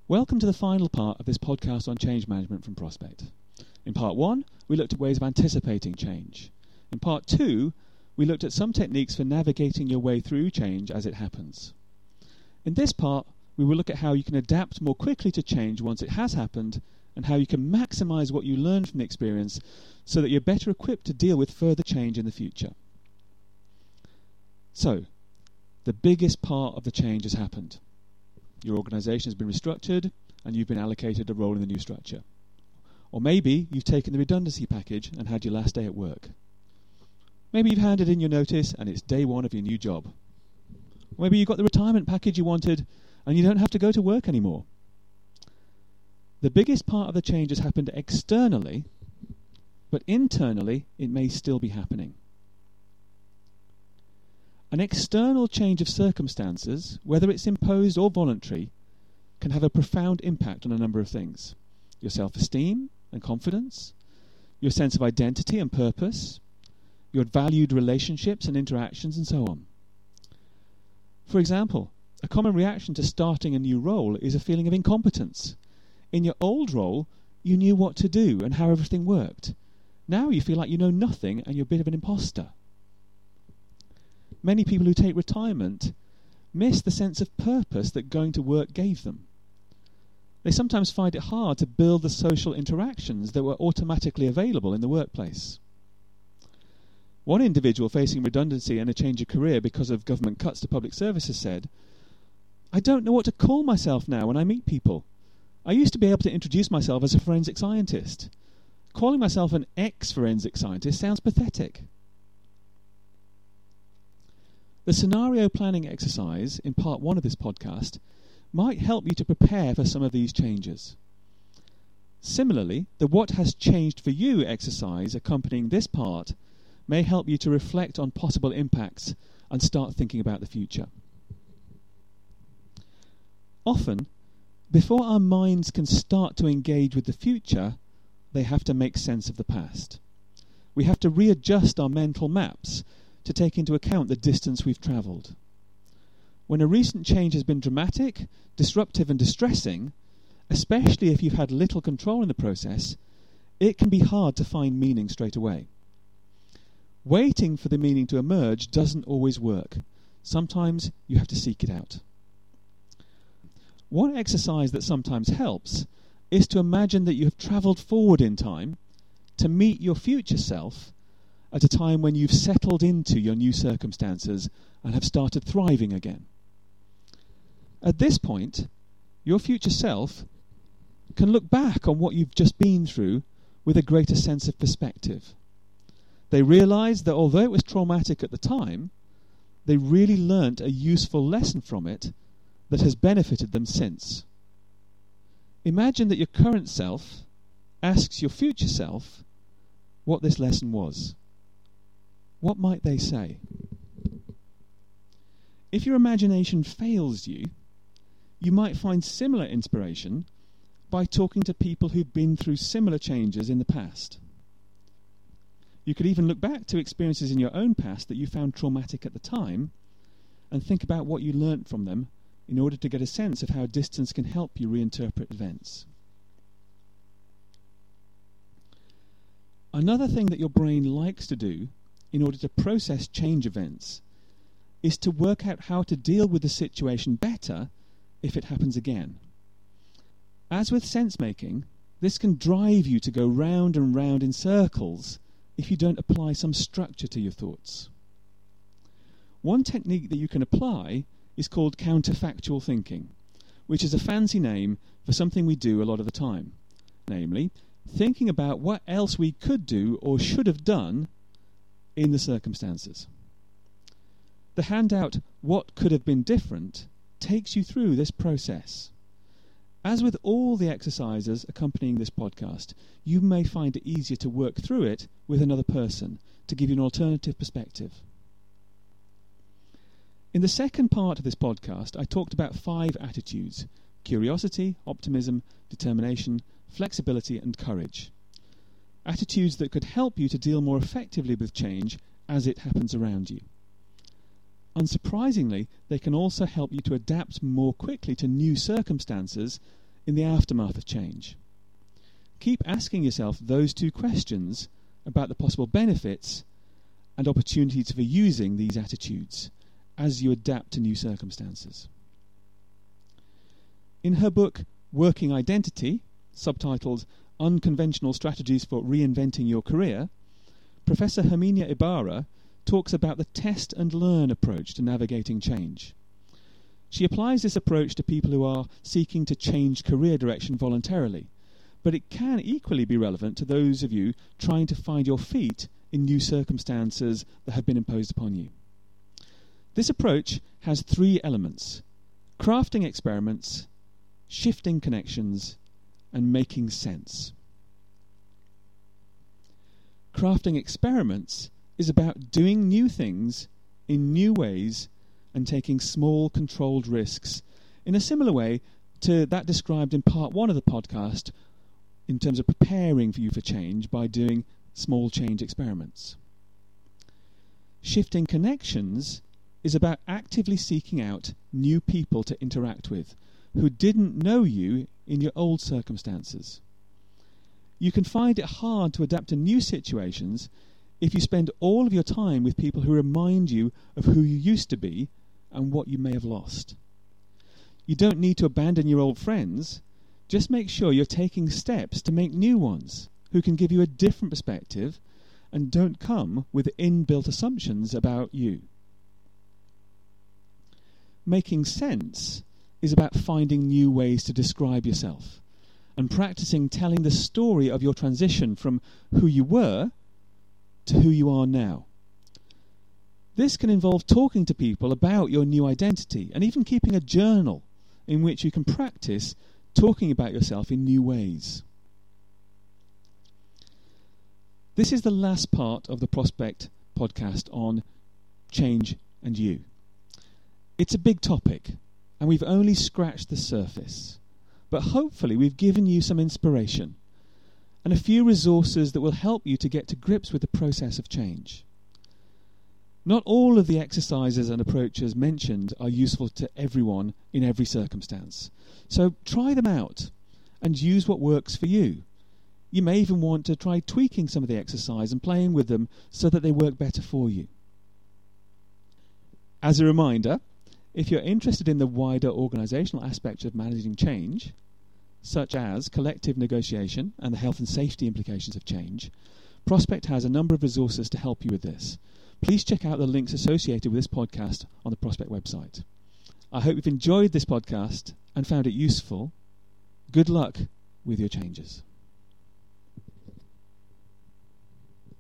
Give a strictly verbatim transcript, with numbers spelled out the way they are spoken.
Welcome to the final part of this podcast on change management from Prospect. In part one, we looked at ways of anticipating change. In part two, we looked at some techniques for navigating your way through change as it happens. In this part, we will look at how you can adapt more quickly to change once it has happened, and how you can maximize what you learn from the experience so that you're better equipped to deal with further change in the future. So, the biggest part of the change has happened. Your organisation has been restructured and you've been allocated a role in the new structure. Or maybe you've taken the redundancy package and had your last day at work. Maybe you've handed in your notice and it's day one of your new job. Or maybe you've got the retirement package you wanted and you don't have to go to work anymore. The biggest part of the change has happened externally, but internally it may still be happening. An external change of circumstances, whether it's imposed or voluntary, can have a profound impact on a number of things. Your self-esteem and confidence, your sense of identity and purpose, your valued relationships and interactions, and so on. For example, a common reaction to starting a new role is a feeling of incompetence. In your old role, you knew what to do and how everything worked. Now you feel like you know nothing and you're a bit of an imposter. Many people who take retirement miss the sense of purpose that going to work gave them. They sometimes find it hard to build the social interactions that were automatically available in the workplace. One individual facing redundancy and a change of career because of government cuts to public services said, "I don't know what to call myself now when I meet people. I used to be able to introduce myself as a forensic scientist. Calling myself an ex-forensic scientist sounds pathetic." The scenario planning exercise in part one of this podcast might help you to prepare for some of these changes. Similarly, the What Has Changed for You exercise accompanying this part may help you to reflect on possible impacts and start thinking about the future. Often, before our minds can start to engage with the future, they have to make sense of the past. We have to readjust our mental maps to take into account the distance we've travelled. When a recent change has been dramatic, disruptive and distressing, especially if you've had little control in the process, it can be hard to find meaning straight away. Waiting for the meaning to emerge doesn't always work. Sometimes you have to seek it out. One exercise that sometimes helps is to imagine that you have travelled forward in time to meet your future self at a time when you've settled into your new circumstances and have started thriving again. At this point, your future self can look back on what you've just been through with a greater sense of perspective. They realise that although it was traumatic at the time, they really learnt a useful lesson from it that has benefited them since. Imagine that your current self asks your future self what this lesson was. What might they say? If your imagination fails you, you might find similar inspiration by talking to people who've been through similar changes in the past. You could even look back to experiences in your own past that you found traumatic at the time and think about what you learnt from them in order to get a sense of how distance can help you reinterpret events. Another thing that your brain likes to do in order to process change events is to work out how to deal with the situation better if it happens again. As with sense-making, this can drive you to go round and round in circles if you don't apply some structure to your thoughts. One technique that you can apply is called counterfactual thinking, which is a fancy name for something we do a lot of the time, namely, thinking about what else we could do or should have done in the circumstances. The handout, What Could Have Been Different, takes you through this process. As with all the exercises accompanying this podcast, you may find it easier to work through it with another person to give you an alternative perspective. In the second part of this podcast, I talked about five attitudes: curiosity, optimism, determination, flexibility, and courage. Attitudes that could help you to deal more effectively with change as it happens around you. Unsurprisingly, they can also help you to adapt more quickly to new circumstances in the aftermath of change. Keep asking yourself those two questions about the possible benefits and opportunities for using these attitudes as you adapt to new circumstances. In her book Working Identity, subtitled Unconventional Strategies for Reinventing Your Career, Professor Herminia Ibarra talks about the test and learn approach to navigating change. She applies this approach to people who are seeking to change career direction voluntarily, but it can equally be relevant to those of you trying to find your feet in new circumstances that have been imposed upon you. This approach has three elements: crafting experiments, shifting connections, and making sense. Crafting experiments is about doing new things in new ways and taking small, controlled risks in a similar way to that described in part one of the podcast in terms of preparing for you for change by doing small change experiments. Shifting connections is about actively seeking out new people to interact with who didn't know you in your old circumstances. You can find it hard to adapt to new situations if you spend all of your time with people who remind you of who you used to be and what you may have lost. You don't need to abandon your old friends. Just make sure you're taking steps to make new ones who can give you a different perspective and don't come with inbuilt assumptions about you. Making sense is about finding new ways to describe yourself and practicing telling the story of your transition from who you were to who you are now. This can involve talking to people about your new identity and even keeping a journal in which you can practice talking about yourself in new ways. This is the last part of the Prospect podcast on change and you. It's a big topic, and we've only scratched the surface. But hopefully we've given you some inspiration and a few resources that will help you to get to grips with the process of change. Not all of the exercises and approaches mentioned are useful to everyone in every circumstance. So try them out and use what works for you. You may even want to try tweaking some of the exercise and playing with them so that they work better for you. As a reminder, if you're interested in the wider organisational aspects of managing change, such as collective negotiation and the health and safety implications of change, Prospect has a number of resources to help you with this. Please check out the links associated with this podcast on the Prospect website. I hope you've enjoyed this podcast and found it useful. Good luck with your changes.